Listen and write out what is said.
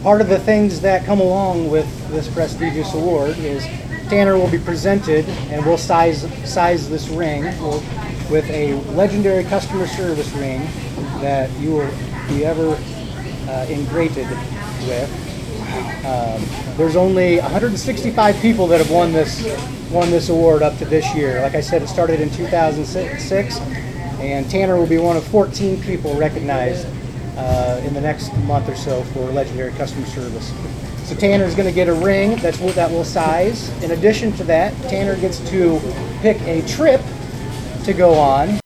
part of the things that come along with this prestigious award is Tanner will be presented, and we'll size this ring with a legendary customer service ring that you will be ever ingrated with. There's only 165 people that have won this award up to this year. Like I said, it started in 2006, and Tanner will be one of 14 people recognized in the next month or so for legendary customer service. So Tanner's going to get a ring that will size. In addition to that, Tanner gets to pick a trip to go on